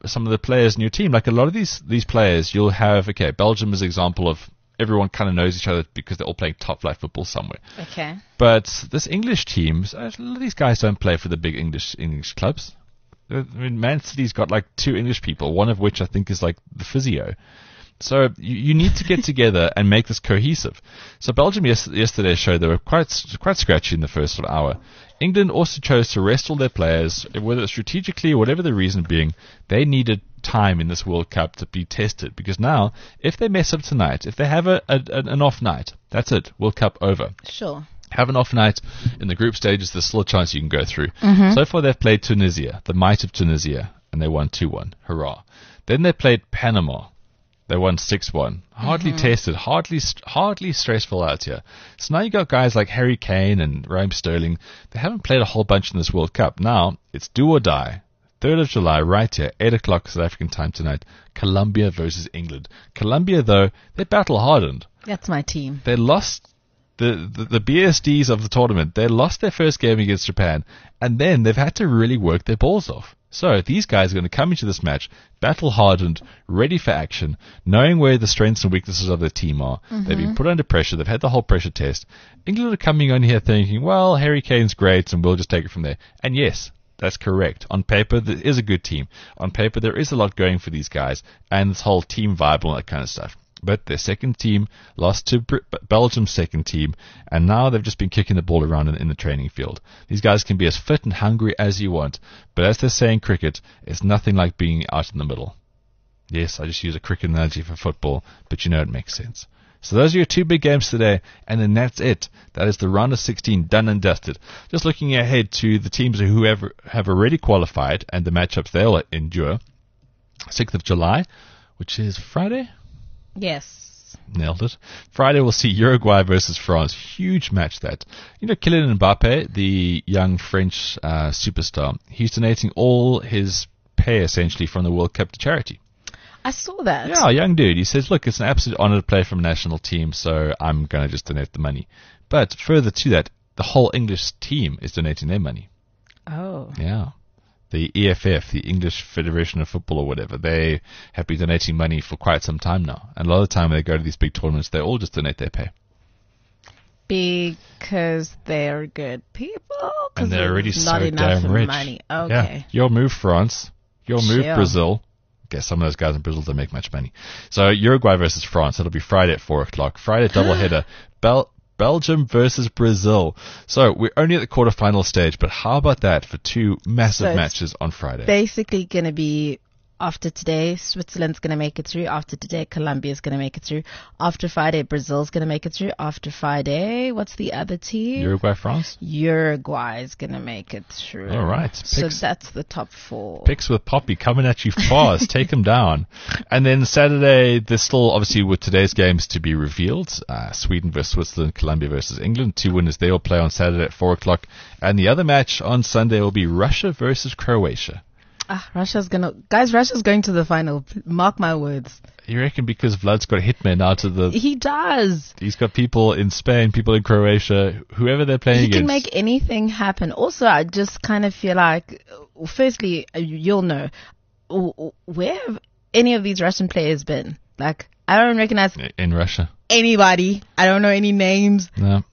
some of the players in your team. Like a lot of these players, you'll have, okay, Belgium is an example of everyone kind of knows each other because they're all playing top flight football somewhere. Okay. But this English team, a lot of these guys don't play for the big English clubs. I mean, Man City's got like 2 English people, one of which I think is like the physio. So you need to get together and make this cohesive. So Belgium yesterday showed they were quite scratchy in the first sort of hour. England also chose to rest all their players, whether strategically or whatever the reason being. They needed time in this World Cup to be tested, because now if they mess up tonight, if they have an off night, that's it, World Cup over. Sure. Have an off night in the group stages, there's still a chance you can go through. So far they've played Tunisia, the might of Tunisia, and they won 2-1. Hurrah. Then they played Panama. They won 6-1. Hardly tested, hardly stressful out here. So now you got guys like Harry Kane and Raheem Sterling. They haven't played a whole bunch in this World Cup. Now it's do or die. 3rd of July, right here, 8 o'clock South African time tonight. Colombia versus England. Colombia, though, they're battle hardened. That's my team. They lost the BSDs of the tournament. They lost their first game against Japan, and then they've had to really work their balls off. So these guys are going to come into this match battle-hardened, ready for action, knowing where the strengths and weaknesses of their team are. They've been put under pressure. They've had the whole pressure test. England are coming on here thinking, well, Harry Kane's great, and we'll just take it from there. And yes, that's correct. On paper, there is a good team. On paper, there is a lot going for these guys, and this whole team vibe and all that kind of stuff. But their second team lost to Belgium's second team, and now they've just been kicking the ball around in the training field. These guys can be as fit and hungry as you want, but as they say in cricket, it's nothing like being out in the middle. Yes, I just use a cricket analogy for football, but you know it makes sense. So those are your 2 big games today, and then that's it. That is the round of 16 done and dusted. Just looking ahead to the teams who have already qualified and the matchups they'll endure. 6th of July, which is Friday? Yes. Nailed it. Friday we'll see Uruguay versus France. Huge match that. You know, Kylian Mbappe, the young French superstar, he's donating all his pay essentially from the World Cup to charity. I saw that. Yeah, young dude. He says, look, it's an absolute honor to play for a national team, so I'm going to just donate the money. But further to that, the whole English team is donating their money. Oh. Yeah. The EFF, the English Federation of Football or whatever, they have been donating money for quite some time now. And a lot of the time when they go to these big tournaments, they all just donate their pay. Because they're good people? And they're already so enough damn rich. Money. Okay. Yeah. Your move, France. Your move, Sure. Brazil. Guess some of those guys in Brazil don't make much money. So Uruguay versus France. That'll be Friday at 4 o'clock. Friday doubleheader. Belgium versus Brazil. So we're only at the quarterfinal stage, but how about that for 2 massive matches on Friday? Basically going to be after today, Switzerland's going to make it through. After today, Colombia's going to make it through. After Friday, Brazil's going to make it through. After Friday, what's the other team? Uruguay, France? Uruguay's going to make it through. All right. So that's the top 4. Picks with Poppy coming at you fast. Take them down. And then Saturday, there's still, obviously, with today's games to be revealed. Sweden versus Switzerland, Colombia versus England. 2 winners, they will play on Saturday at 4 o'clock. And the other match on Sunday will be Russia versus Croatia. Russia's going to the final. Mark my words. You reckon because Vlad's got hitmen out of the... He does. He's got people in Spain, people in Croatia, whoever they're playing against. He can make anything happen. Also, I just kind of feel like, firstly, you'll know, where have any of these Russian players been? Like, I don't recognize... In Russia. Anybody. I don't know any names. No.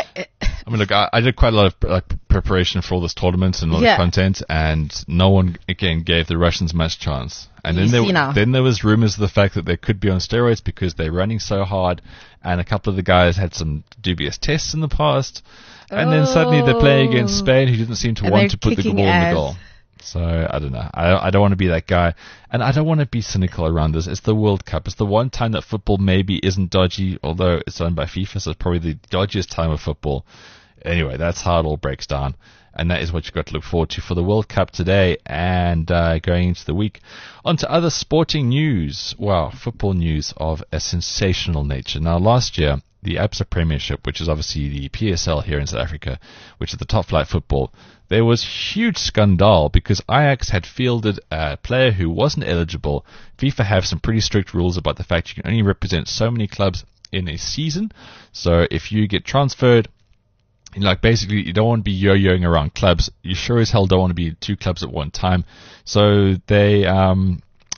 I mean, look, I did quite a lot of preparation for all this tournament and all the content, and no one, again, gave the Russians much chance. And then there was rumors of the fact that they could be on steroids because they're running so hard, and a couple of the guys had some dubious tests in the past. And then suddenly they're playing against Spain, who didn't seem to want to put the ball in the goal. So, I don't know. I don't want to be that guy. And I don't want to be cynical around this. It's the World Cup. It's the one time that football maybe isn't dodgy, although it's owned by FIFA, so it's probably the dodgiest time of football. Anyway, that's how it all breaks down. And that is what you've got to look forward to for the World Cup today and going into the week. On to other sporting news. Well, football news of a sensational nature. Now, last year, the Absa Premiership, which is obviously the PSL here in South Africa, which is the top flight football, there was huge scandal because Ajax had fielded a player who wasn't eligible. FIFA have some pretty strict rules about the fact you can only represent so many clubs in a season. So if you get transferred, like basically you don't want to be yo-yoing around clubs. You sure as hell don't want to be 2 clubs at one time. So they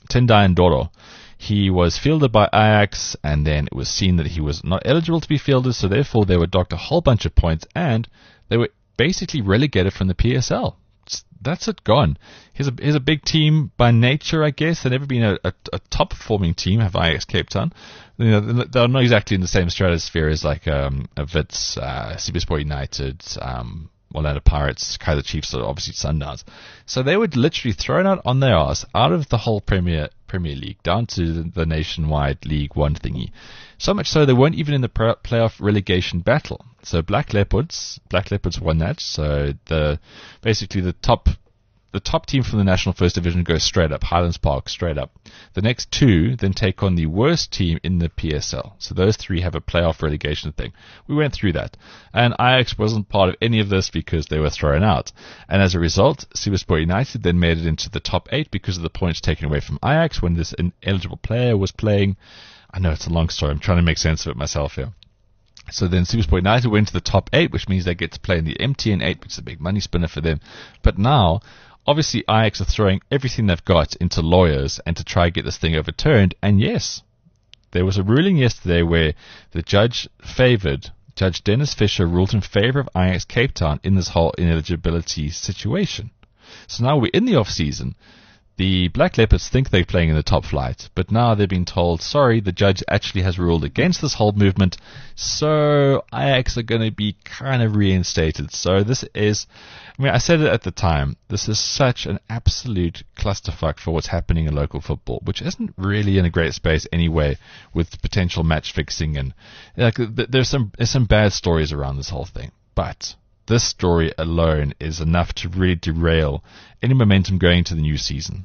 Tendai Ndoro. He was fielded by Ajax, and then it was seen that he was not eligible to be fielded, so therefore they were docked a whole bunch of points, and they were basically relegated from the PSL. That's it, gone. Here's a big team by nature, I guess. They've never been a top-performing team, have Ajax Cape Town. You know, they're not exactly in the same stratosphere as like a Wits, Sibespor United, Orlando Pirates, Kaizer Chiefs, or obviously Sundowns. So they were literally thrown out on their arse out of the whole Premier League down to the nationwide League One thingy. So much so they weren't even in the playoff relegation battle. So Black Leopards won that. So basically the top team from the National First Division goes straight up, Highlands Park straight up. The next two then take on the worst team in the PSL. So those three have a playoff relegation thing. We went through that. And Ajax wasn't part of any of this because they were thrown out. And as a result, Sibespor United then made it into the top 8 because of the points taken away from Ajax when this ineligible player was playing. I know it's a long story. I'm trying to make sense of it myself here. So then Sibespor United went to the top 8, which means they get to play in the MTN 8, which is a big money spinner for them. But now, obviously, Ajax are throwing everything they've got into lawyers and to try and get this thing overturned. And yes, there was a ruling yesterday where the Judge Dennis Fisher ruled in favor of Ajax Cape Town in this whole ineligibility situation. So now we're in the off-season. The Black Leopards think they're playing in the top flight, but now they've been told, sorry, the judge actually has ruled against this whole movement, so Ajax are going to be kind of reinstated. So this is, I said it at the time, this is such an absolute clusterfuck for what's happening in local football, which isn't really in a great space anyway, with potential match fixing, and there's some bad stories around this whole thing, but this story alone is enough to really derail any momentum going into the new season,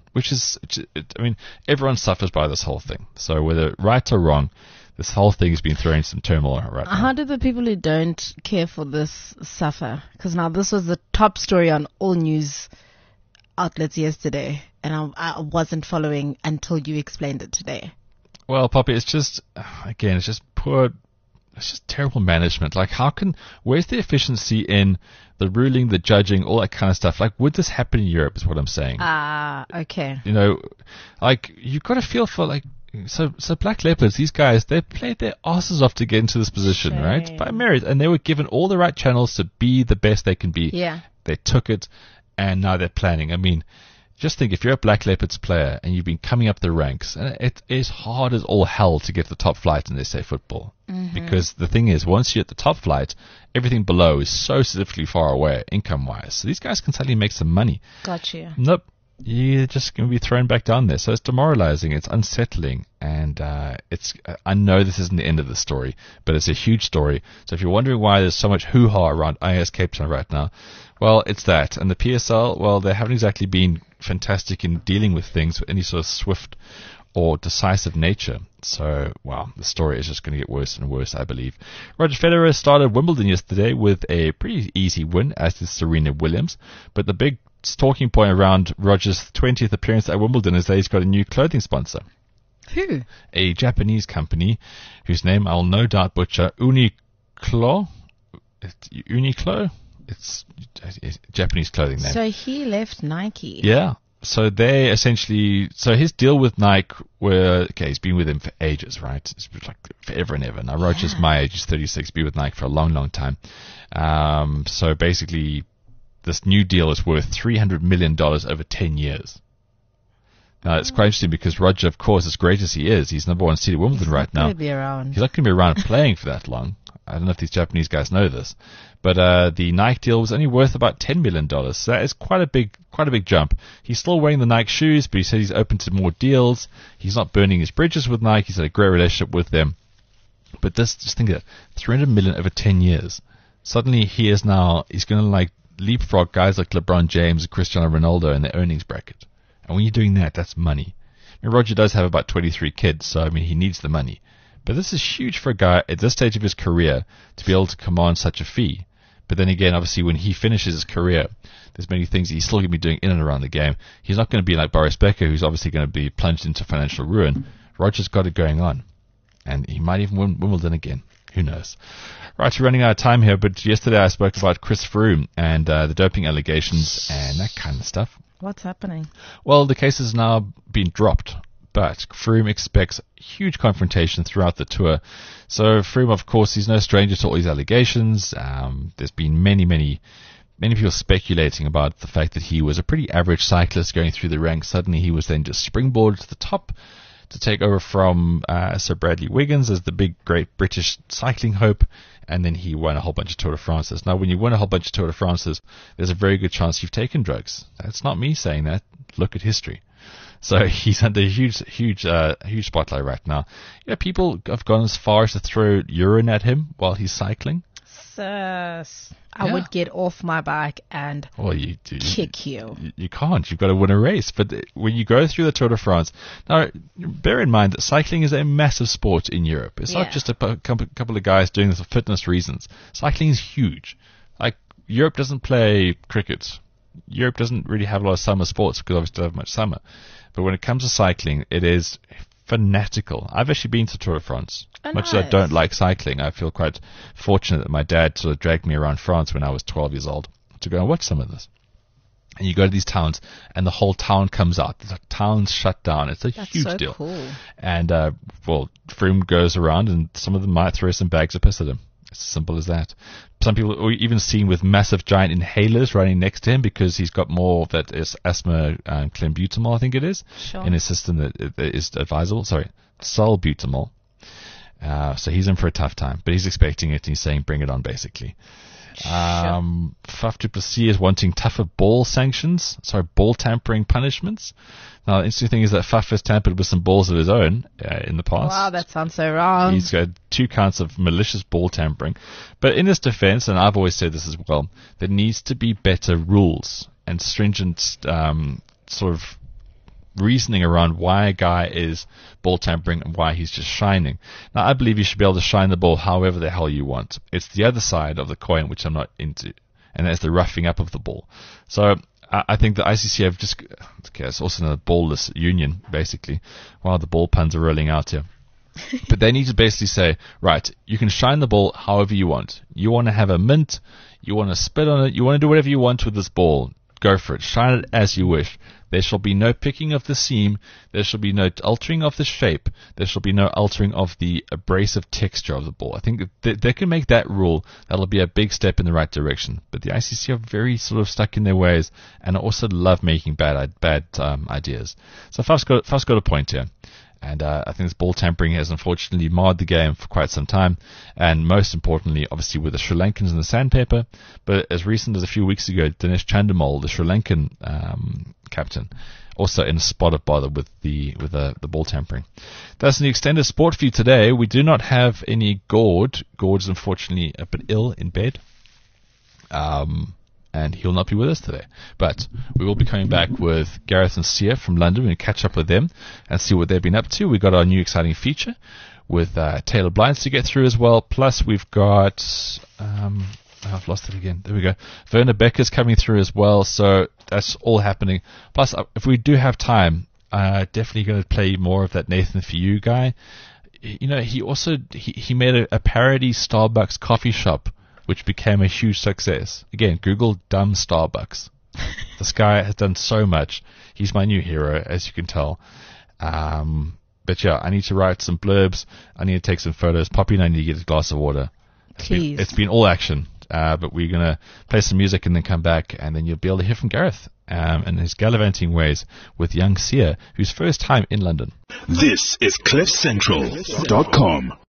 everyone suffers by this whole thing. So whether right or wrong, this whole thing has been throwing some turmoil right now. How do the people who don't care for this suffer? Because now this was the top story on all news outlets yesterday, and I wasn't following until you explained it today. Well, Poppy, it's just poor. It's just terrible management. Like, where's the efficiency in the ruling, the judging, all that kind of stuff? Like, would this happen in Europe is what I'm saying. Okay. You know, like, you've got to feel for, like, so Black Leopards, these guys, they played their asses off to get into this position, right? By merit. And they were given all the right channels to be the best they can be. Yeah. They took it, and now they're planning. I mean, just think, if you're a Black Leopards player and you've been coming up the ranks, and it is hard as all hell to get to the top flight in SA football. Mm-hmm. Because the thing is, once you're at the top flight, everything below is so significantly far away income-wise. So these guys can suddenly make some money. Gotcha. Nope. You're just going to be thrown back down there. So it's demoralizing. It's unsettling. And I know this isn't the end of the story, but it's a huge story. So if you're wondering why there's so much hoo-ha around Ajax Cape Town right now, well, it's that. And the PSL, well, they haven't exactly been fantastic in dealing with things with any sort of swift or decisive nature. So, wow, the story is just going to get worse and worse, I believe. Roger Federer started Wimbledon yesterday with a pretty easy win, as did Serena Williams. But the big talking point around Roger's 20th appearance at Wimbledon is that he's got a new clothing sponsor. Who? A Japanese company whose name I'll no doubt butcher, Uniqlo. It's Japanese clothing name. So he left Nike. Yeah. So they essentially, his deal with Nike he's been with them for ages, right? It's like forever and ever. Now Roger's my age, he's 36, been with Nike for a long, long time. So basically, this new deal is worth $300 million over 10 years. Now, it's quite interesting because Roger, of course, as great as he is, he's number one seed at Wimbledon right now. He's not going to be around. He's not going to be around playing for that long. I don't know if these Japanese guys know this, but the Nike deal was only worth about $10 million. So that is quite a big jump. He's still wearing the Nike shoes, but he said he's open to more deals. He's not burning his bridges with Nike. He's had a great relationship with them. But just think of it, $300 million over 10 years. Suddenly he's going to leapfrog guys like LeBron James and Cristiano Ronaldo in their earnings bracket. And when you're doing that, that's money. I mean, Roger does have about 23 kids, so he needs the money. But this is huge for a guy at this stage of his career to be able to command such a fee. But then again, obviously, when he finishes his career, there's many things he's still going to be doing in and around the game. He's not going to be like Boris Becker, who's obviously going to be plunged into financial ruin. Roger's got it going on. And he might even win Wimbledon again. Who knows? Right, we're running out of time here, but yesterday I spoke about Chris Froome and the doping allegations and that kind of stuff. What's happening? Well, the case has now been dropped But Froome expects huge confrontation throughout the tour. So Froome, of course, he's no stranger to all these allegations. There's been many people speculating about the fact that he was a pretty average cyclist going through the ranks. Suddenly he was then just springboarded to the top to take over from Sir Bradley Wiggins as the big, great British cycling hope. And then he won a whole bunch of Tour de France's. Now, when you win a whole bunch of Tour de France's, there's a very good chance you've taken drugs. That's not me saying that. Look at history. So he's under a huge spotlight right now. People have gone as far as to throw urine at him while he's cycling. Sus. I would get off my bike and kick you. You can't. You've got to win a race. But when you go through the Tour de France, now bear in mind that cycling is a massive sport in Europe. It's not just a couple of guys doing this for fitness reasons. Cycling is huge. Like, Europe doesn't play cricket. Europe doesn't really have a lot of summer sports because obviously they don't have much summer. But when it comes to cycling, it is fanatical. I've actually been to Tour de France. Much as I don't like cycling, I feel quite fortunate that my dad sort of dragged me around France when I was 12 years old to go and watch some of this. And you go to these towns, and the whole town comes out. The town's shut down. It's a huge deal. Cool. And, Froome goes around, and some of them might throw some bags of piss at him. It's as simple as that. Some people are even seen with massive giant inhalers running next to him because he's got more of that is asthma clenbuterol, I think it is, in his system that is advisable. Sorry, salbutamol. So he's in for a tough time, but he's expecting it and he's saying bring it on, basically. Faf du Plessis is wanting tougher ball tampering punishments. Now, the interesting thing is that Faf has tampered with some balls of his own in the past. Wow, that sounds so wrong. He's got 2 counts of malicious ball tampering. But in his defense, and I've always said this as well, there needs to be better rules and stringent sort of reasoning around why a guy is ball tampering and why he's just shining. Now, I believe you should be able to shine the ball however the hell you want. It's the other side of the coin which I'm not into, and that's the roughing up of the ball. So I think the ICC have just, okay, it's also a ballless union, basically, while the ball puns are rolling out here. But they need to basically say, right, you can shine the ball however you want. You want to have a mint, you want to spit on it, you want to do whatever you want with this ball. Go for it. Shine it as you wish. There shall be no picking of the seam. There shall be no altering of the shape. There shall be no altering of the abrasive texture of the ball. I think they can make that rule. That'll be a big step in the right direction. But the ICC are very sort of stuck in their ways and also love making bad ideas. So Faf's got a point here. And I think this ball tampering has unfortunately marred the game for quite some time. And most importantly, obviously, with the Sri Lankans and the sandpaper. But as recent as a few weeks ago, Dinesh Chandimal, the Sri Lankan captain, also in a spot of bother with the ball tampering. That's the extended sport for you today. We do not have any Gord. Gord is unfortunately a bit ill in bed. And he'll not be with us today. But we will be coming back with Gareth and Sia from London. We'll catch up with them and see what they've been up to. We've got our new exciting feature with Taylor Blinds to get through as well. Plus, we've got... I've lost it again. There we go. Werner Becker's coming through as well. So that's all happening. Plus, if we do have time, definitely going to play more of that Nathan For You guy. You know, he also... He made a parody Starbucks coffee shop which became a huge success. Again, Google dumb Starbucks. This guy has done so much. He's my new hero, as you can tell. But yeah, I need to write some blurbs. I need to take some photos. Poppy and I need to get a glass of water. Please. It's been all action. But we're going to play some music and then come back, and then you'll be able to hear from Gareth and his gallivanting ways with young Sia, whose first time in London. This is CliffCentral.com.